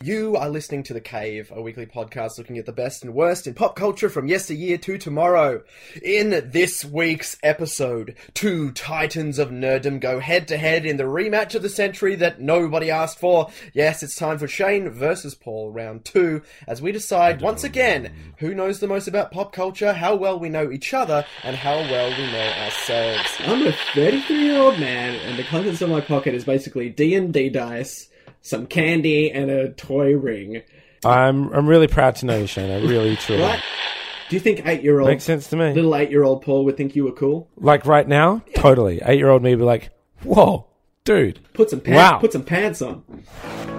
You are listening to The Cave, a weekly podcast looking at the best and worst in pop culture from yesteryear to tomorrow. In this week's episode, two titans of nerddom go head-to-head in the rematch of the century that nobody asked for. Yes, it's time for Shane versus Paul, round 2, as we decide once again who knows the most about pop culture, how well we know each other, and how well we know ourselves. I'm a 33-year-old man, and the contents of my pocket is basically D&D dice, some candy, and a toy ring. I'm really proud to know you, Shane. I really, truly. Right? Do you think 8-year-old... Makes sense to me. Little 8-year-old Paul would think you were cool? Like right now? Yeah. Totally. 8-year-old me would be like, whoa, dude. Put some pants on.